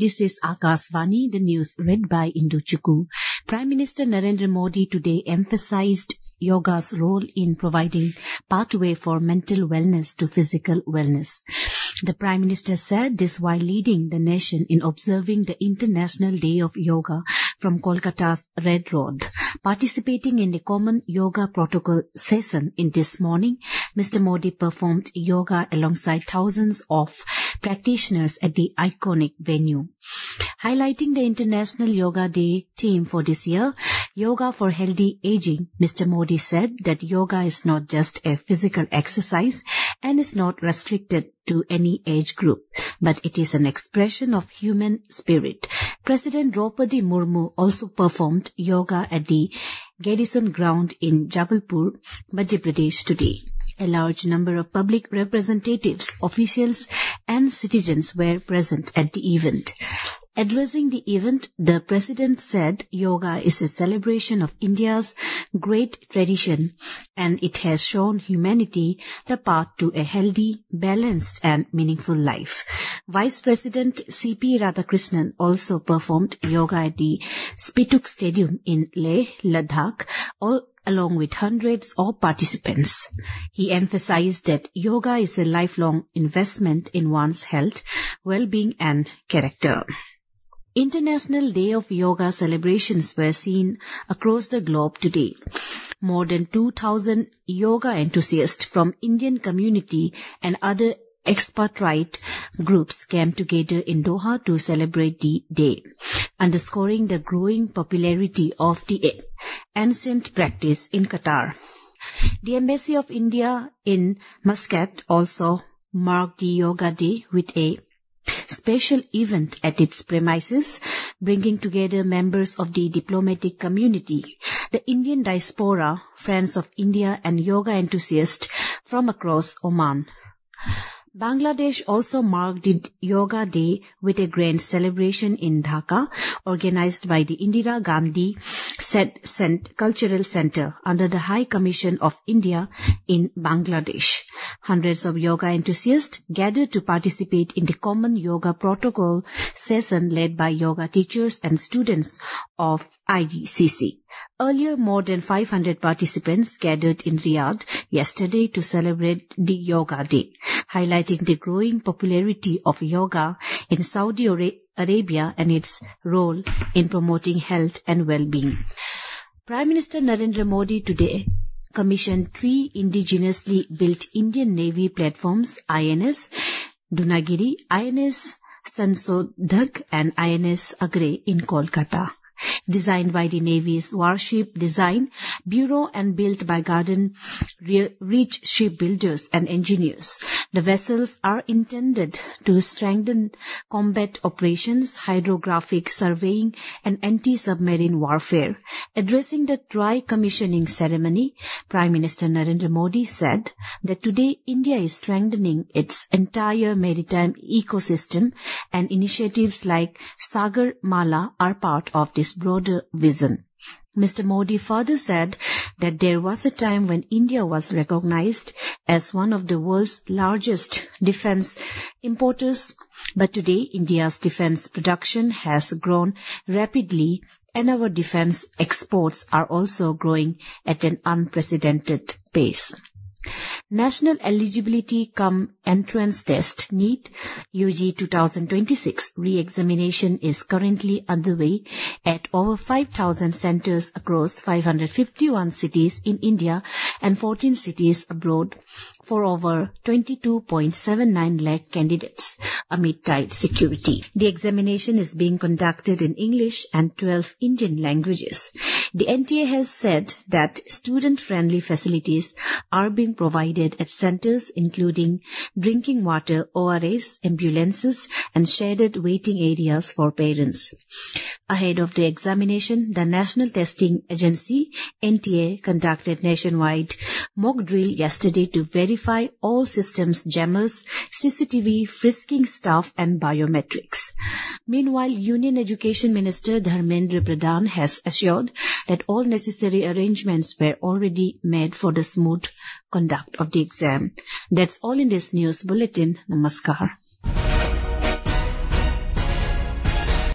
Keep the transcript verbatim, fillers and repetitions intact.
This is Akashvani, the news read by Indu Chukku. Prime Minister Narendra Modi today emphasized yoga's role in providing pathway for mental wellness to physical wellness. The Prime Minister said this while leading the nation in observing the International Day of Yoga from Kolkata's Red Road. Participating in the Common Yoga Protocol session in this morning, Mister Modi performed yoga alongside thousands of practitioners at the iconic venue. Highlighting the International Yoga Day theme for this year, Yoga for Healthy Aging, Mister Modi said that yoga is not just a physical exercise and is not restricted to any age group, but it is an expression of human spirit. President Draupadi Murmu also performed yoga at the Garrison Ground in Jabalpur, Madhya Pradesh today. A large number of public representatives, officials and citizens were present at the event. Addressing the event, the President said yoga is a celebration of India's great tradition and it has shown humanity the path to a healthy, balanced and meaningful life. Vice President C P Radhakrishnan also performed yoga at the Spituk Stadium in Leh, Ladakh, all along with hundreds of participants. He emphasized that yoga is a lifelong investment in one's health, well-being and character. International Day of Yoga celebrations were seen across the globe today. More than two thousand yoga enthusiasts from Indian community and other expatriate groups came together in Doha to celebrate the day, underscoring the growing popularity of the ancient practice in Qatar. The Embassy of India in Muscat also marked the Yoga Day with a special event at its premises, bringing together members of the diplomatic community, the Indian diaspora, friends of India and yoga enthusiasts from across Oman. Bangladesh also marked the Yoga Day with a grand celebration in Dhaka, organized by the Indira Gandhi Cultural Center under the High Commission of India in Bangladesh. Hundreds of yoga enthusiasts gathered to participate in the Common Yoga Protocol session led by yoga teachers and students of I G C C. Earlier, more than five hundred participants gathered in Riyadh yesterday to celebrate the Yoga Day, highlighting the growing popularity of yoga in Saudi Arabia and its role in promoting health and well-being. Prime Minister Narendra Modi today commissioned three indigenously built Indian Navy platforms, I N S Dunagiri, I N S Sansodhak and I N S Agre in Kolkata. Designed by the Navy's Warship Design Bureau and built by Garden Reach shipbuilders and engineers, the vessels are intended to strengthen combat operations, hydrographic surveying and anti-submarine warfare. Addressing the tri-commissioning ceremony, Prime Minister Narendra Modi said that today India is strengthening its entire maritime ecosystem and initiatives like Sagar Mala are part of this broader vision. Mister Modi further said that there was a time when India was recognized as one of the world's largest defense importers, but today India's defense production has grown rapidly and our defense exports are also growing at an unprecedented pace. National Eligibility cum Entrance Test NEET U G twenty twenty-six re-examination is currently underway at over five thousand centres across five hundred fifty-one cities in India and fourteen cities abroad for over twenty-two point seven nine lakh candidates amid tight security. The examination is being conducted in English and twelve Indian languages. The N T A has said that student-friendly facilities are being provided at centres including drinking water, O R S, ambulances and shaded waiting areas for parents. Ahead of the examination, the National Testing Agency, N T A, conducted nationwide mock drill yesterday to verify all systems jammers, C C T V, frisking staff and biometrics. Meanwhile, Union Education Minister Dharmendra Pradhan has assured that all necessary arrangements were already made for the smooth conduct of the exam. That's all in this news bulletin. Namaskar.